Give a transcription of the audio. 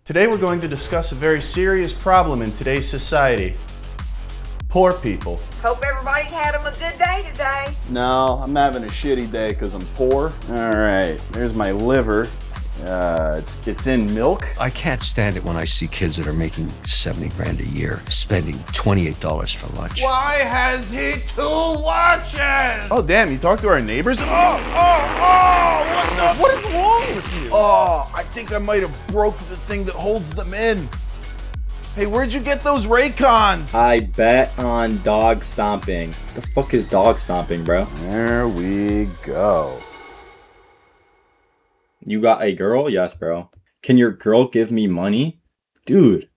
Today we're going to discuss a very serious problem in today's society. Poor people. Hope everybody's had them a good day today. No, I'm having a shitty day because I'm poor. All right, there's my liver. It's in milk. I can't stand it when I see kids that are making 70 grand a year, spending $28 for lunch. Why has he 2 watches? Oh damn, you talked to our neighbors? What is wrong with you? Oh, I think I might have broke the thing that holds them in. Hey, where'd you get those Raycons? I bet on dog stomping. The fuck is dog stomping, bro? There we go. You got a girl? Yes, bro. Can your girl give me money? Dude,